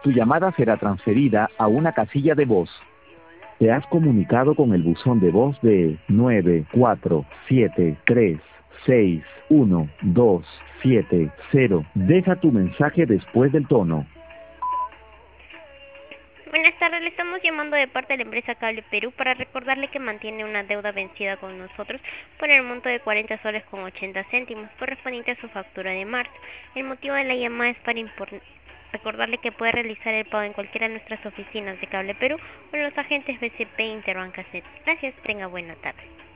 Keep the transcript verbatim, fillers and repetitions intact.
Tu llamada será transferida a una casilla de voz. Te has comunicado con el buzón de voz de nueve cuatro siete tres seis uno dos siete cero. Deja tu mensaje después del tono. Buenas tardes, le estamos llamando de parte de la empresa Cable Perú para recordarle que mantiene una deuda vencida con nosotros por el monto de cuarenta soles con ochenta céntimos correspondiente a su factura de marzo. El motivo de la llamada es para recordarle que puede realizar el pago en cualquiera de nuestras oficinas de Cable Perú o en los agentes B C P Interbancaset. Gracias, tenga buena tarde.